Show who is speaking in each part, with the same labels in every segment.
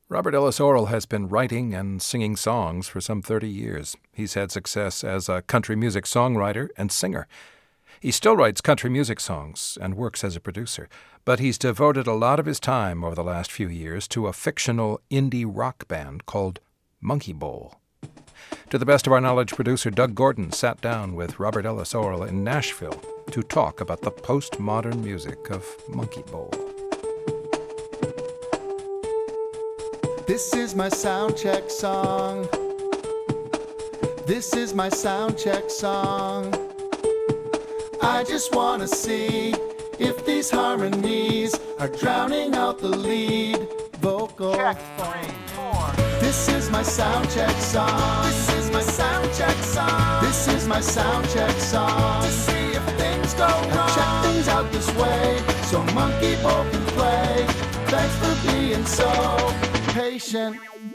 Speaker 1: Robert Ellis Orrall has been writing and singing songs for some 30 years. He's had success as a country music songwriter and singer. He still writes country music songs and works as a producer, but he's devoted a lot of his time over the last few years to a fictional indie rock band called Monkey Bowl. To the best of our knowledge, producer Doug Gordon sat down with Robert Ellis Orrall in Nashville to talk about the postmodern music of Monkey Bowl.
Speaker 2: This is my sound check song. This is my sound check song. I just want to see if these harmonies are drowning out the lead vocal.
Speaker 3: Check 3, 4.
Speaker 2: This is my sound check song. This is my sound check song. This is my sound check song. To see if things go wrong. Check things out this way so Monkey Bowl can play. Thanks for being so patient.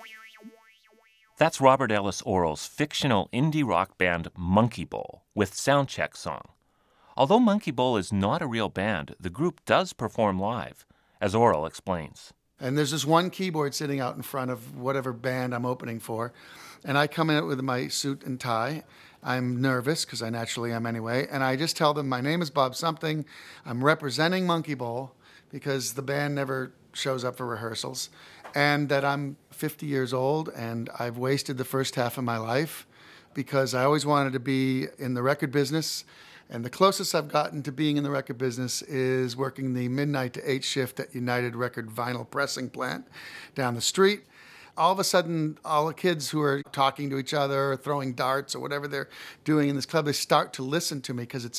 Speaker 4: That's Robert Ellis Orrall's fictional indie rock band Monkey Bowl with Soundcheck Song. Although Monkey Bowl is not a real band, the group does perform live, as Orrall explains.
Speaker 2: And there's this one keyboard sitting out in front of whatever band I'm opening for. And I come in with my suit and tie. I'm nervous, because I naturally am anyway. And I just tell them, my name is Bob something. I'm representing Monkey Bowl, because the band never shows up for rehearsals. And that I'm 50 years old, and I've wasted the first half of my life, because I always wanted to be in the record business. And the closest I've gotten to being in the record business is working the midnight to 8 shift at United Record vinyl pressing plant down the street. All of a sudden, all the kids who are talking to each other, or throwing darts, or whatever they're doing in this club, they start to listen to me, because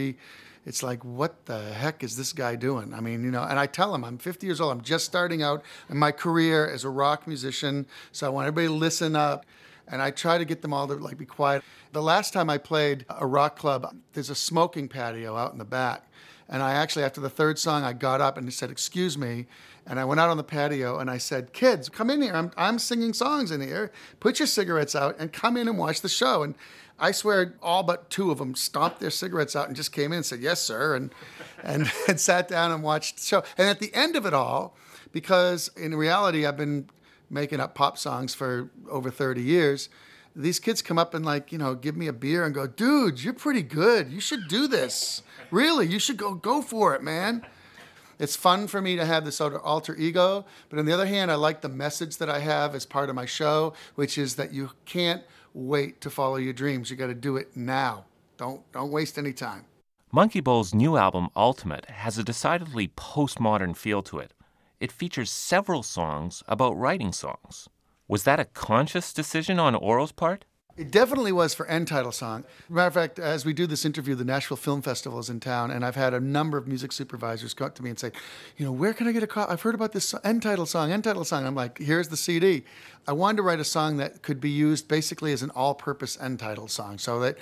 Speaker 2: it's like, what the heck is this guy doing? I mean, and I tell them, I'm 50 years old. I'm just starting out in my career as a rock musician, so I want everybody to listen up. And I try to get them all to be quiet. The last time I played a rock club, there's a smoking patio out in the back. And I actually, after the third song, I got up and said, excuse me. And I went out on the patio and I said, kids, come in here. I'm singing songs in here. Put your cigarettes out and come in and watch the show. And I swear all but 2 of them stomped their cigarettes out and just came in and said, yes, sir, and sat down and watched the show. And at the end of it all, because in reality I've been making up pop songs for over 30 years, these kids come up and give me a beer and go, dude, you're pretty good. You should do this. Really, you should go for it, man. It's fun for me to have this sort of alter ego, but on the other hand, I like the message that I have as part of my show, which is that you can't wait to follow your dreams. You got to do it now. Don't waste any time.
Speaker 4: Monkey Bowl's new album, Ultimate, has a decidedly postmodern feel to it. It features several songs about writing songs. Was that a conscious decision on Orrall's part?
Speaker 2: It definitely was for end title song. Matter of fact, as we do this interview, the Nashville Film Festival is in town, and I've had a number of music supervisors come up to me and say, where can I get a copy? I've heard about this end title song. I'm like, here's the CD. I wanted to write a song that could be used basically as an all-purpose end title song, so that,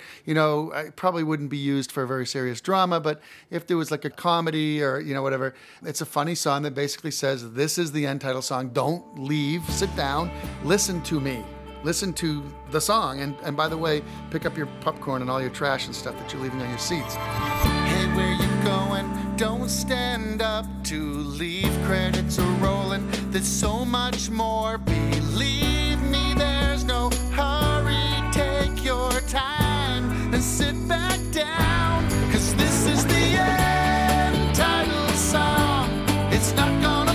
Speaker 2: I probably wouldn't be used for a very serious drama, but if there was a comedy or, whatever, it's a funny song that basically says, this is the end title song. Don't leave. Sit down. Listen to me. Listen to the song, and by the way, pick up your popcorn and all your trash and stuff that you're leaving on your seats. Hey, where you going? Don't stand up to leave. Credits are rolling. There's so much more. Believe me, there's no hurry. Take your time and sit back down, 'cause this is the end title song. It's not gonna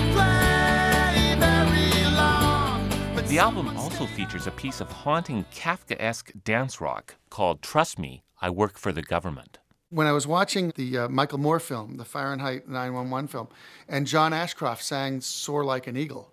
Speaker 2: play very long.
Speaker 4: The album also features a piece of haunting Kafkaesque dance rock called Trust Me, I Work for the Government.
Speaker 2: When I was watching the Michael Moore film, the Fahrenheit 9/11 film, and John Ashcroft sang Soar Like an Eagle.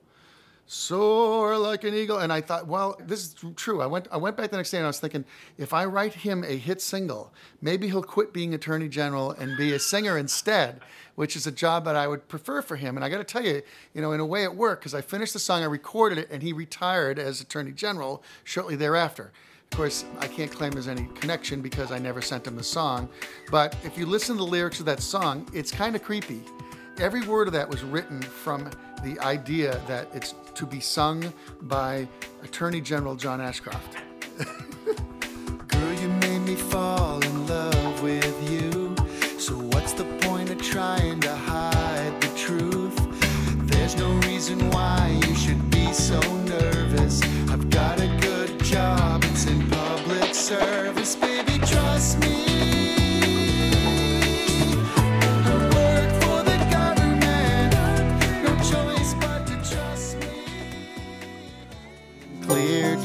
Speaker 2: Soar like an eagle. And I thought, well, this is true. I went back the next day and I was thinking, if I write him a hit single, maybe he'll quit being Attorney General and be a singer instead, which is a job that I would prefer for him. And I got to tell you, in a way it worked, because I finished the song, I recorded it, and he retired as Attorney General shortly thereafter. Of course, I can't claim there's any connection because I never sent him the song. But if you listen to the lyrics of that song, it's kind of creepy. Every word of that was written from the idea that it's to be sung by Attorney General John Ashcroft. Girl, you made me fall in love with you. So what's the point of trying to hide the truth? There's no reason why you should be so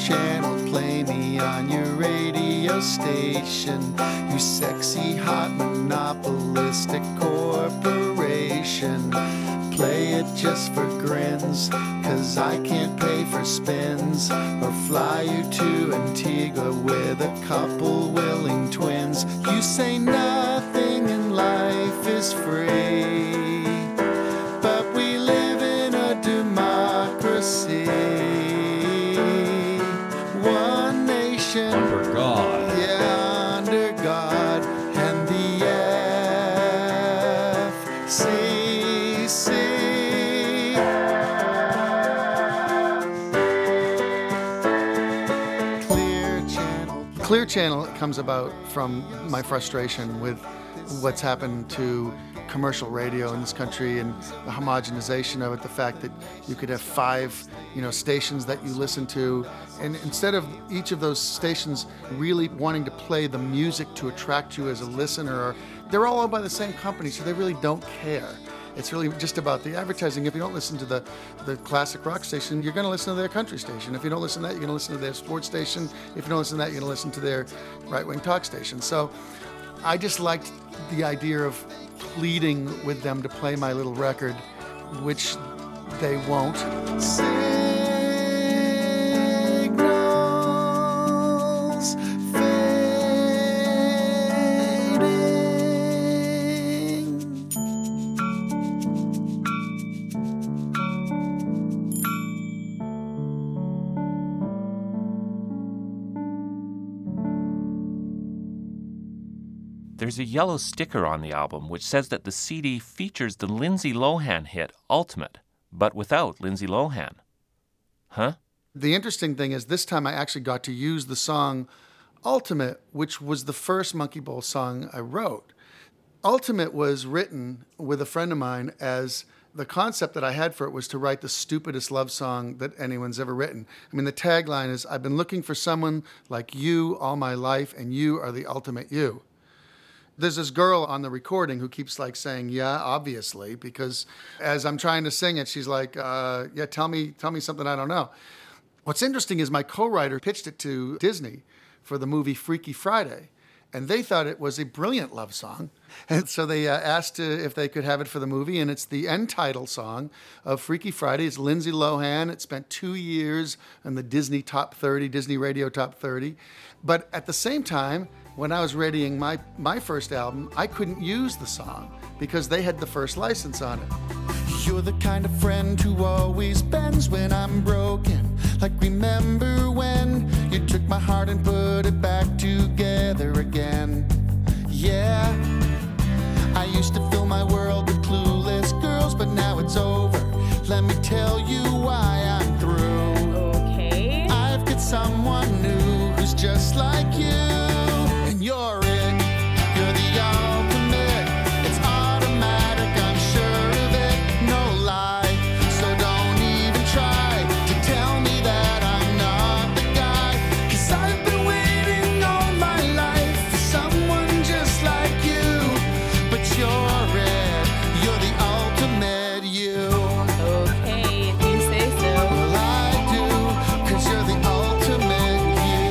Speaker 2: Channel, play me on your radio station. You sexy, hot, monopolistic corporation. Play it just for grins, 'cause I can't pay for spins or fly you to Antigua with a couple willing twins. You say nothing in life is free, but we live in a democracy. One nation
Speaker 3: Under God.
Speaker 2: yeah, under God, and the FCC. Clear Channel comes about from my frustration with what's happened to commercial radio in this country and the homogenization of it, the fact that you could have 5, stations that you listen to, and instead of each of those stations really wanting to play the music to attract you as a listener, they're all owned by the same company, so they really don't care. It's really just about the advertising. If you don't listen to the classic rock station, you're going to listen to their country station. If you don't listen to that, you're going to listen to their sports station. If you don't listen to that, you're going to listen to their right-wing talk station. So I just liked the idea of pleading with them to play my little record, which they won't. Signals fading.
Speaker 4: There's a yellow sticker on the album which says that the CD features the Lindsay Lohan hit Ultimate, but without Lindsay Lohan. Huh?
Speaker 2: The interesting thing is this time I actually got to use the song Ultimate, which was the first Monkey Bowl song I wrote. Ultimate was written with a friend of mine as the concept that I had for it was to write the stupidest love song that anyone's ever written. I mean, the tagline is, I've been looking for someone like you all my life, and you are the ultimate you. There's this girl on the recording who keeps saying, yeah, obviously, because as I'm trying to sing it, she's like, yeah, tell me something I don't know. What's interesting is my co-writer pitched it to Disney for the movie Freaky Friday, and they thought it was a brilliant love song. And so they asked if they could have it for the movie, and it's the end title song of Freaky Friday. It's Lindsay Lohan. It spent 2 years on the Disney Top 30, Disney Radio Top 30. But at the same time, when I was readying my first album, I couldn't use the song because they had the first license on it. You're the kind of friend who always bends when I'm broken. Like, remember when you took my heart and put it back together again? Yeah, I used to fill my world with clueless girls, but now it's over. Let me tell you why I'm through.
Speaker 5: Okay.
Speaker 2: I've got someone new who's just like you. And you're it, you're the ultimate. It's automatic, I'm sure of it, no lie. So don't even try to tell me that I'm not the guy. 'Cause I've been waiting all my life for someone just like you. But you're it, you're the ultimate you.
Speaker 5: Okay, if you say so.
Speaker 2: Well, I do, 'cause you're the ultimate you.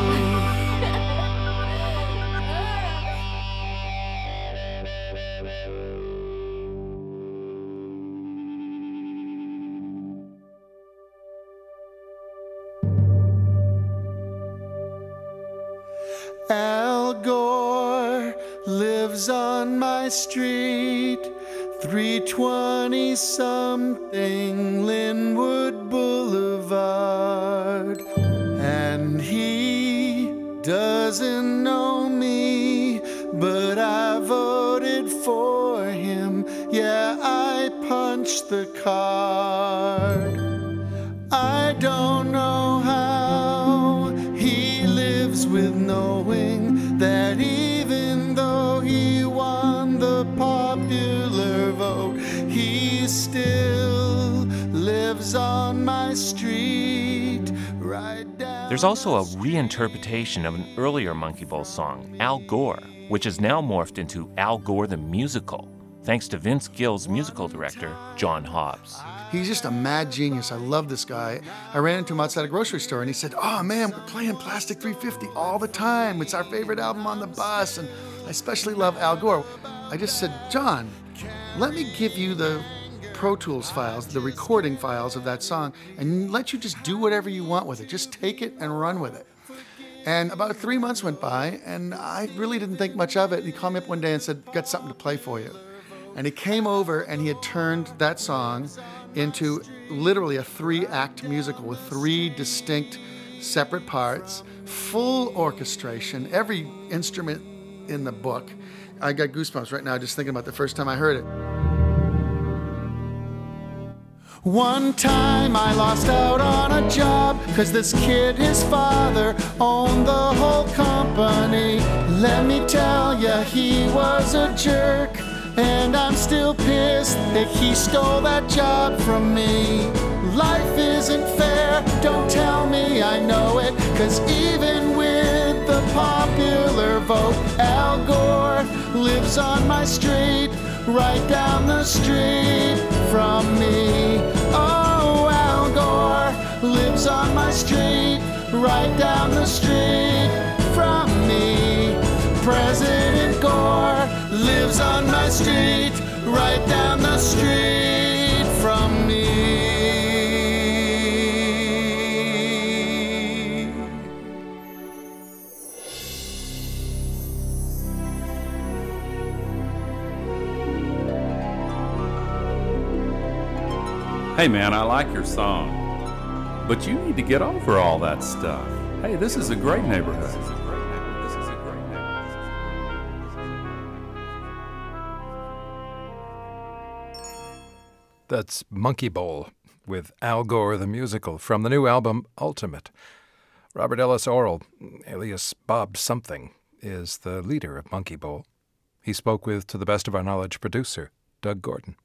Speaker 2: Al Gore lives on my street, 320 something Linwood Boulevard. And he doesn't know me, but I voted for him. Yeah, I punched the card. I don't know how he lives with knowing that even though he won the popular vote, he still lives on my street right down.
Speaker 4: There's also a reinterpretation of an earlier Monkey Bowl song, Al Gore, which has now morphed into Al Gore the Musical, thanks to Vince Gill's musical director, John Hobbs.
Speaker 2: He's just a mad genius. I love this guy. I ran into him outside a grocery store, and he said, "Oh, man, we're playing Plastic 350 all the time. It's our favorite album on the bus, and I especially love Al Gore." I just said, "John, let me give you the Pro Tools files, the recording files of that song, and let you just do whatever you want with it. Just take it and run with it." And about 3 months went by, and I really didn't think much of it. He called me up one day and said, "Got something to play for you." And he came over, and he had turned that song into literally a 3-act musical with 3 distinct separate parts, full orchestration, every instrument in the book. I got goosebumps right now just thinking about the first time I heard it. One time I lost out on a job, 'cause this kid, his father, owned the whole company. Let me tell ya, he was a jerk, and I'm still pissed that he stole that job from me. Life isn't fair, don't tell me I know it, 'cause even with the popular vote, Al Gore lives on my street, right down the street from me. Oh, Al Gore lives on my street, right down the street from me. President Gore lives on my street, right down the street from me.
Speaker 3: Hey man, I like your song, but you need to get over all that stuff. Hey, this is a great neighborhood.
Speaker 1: That's Monkey Bowl with Al Gore the Musical from the new album Ultimate. Robert Ellis Orrall, alias Bob Something, is the leader of Monkey Bowl. He spoke with, to the best of our knowledge, producer Doug Gordon.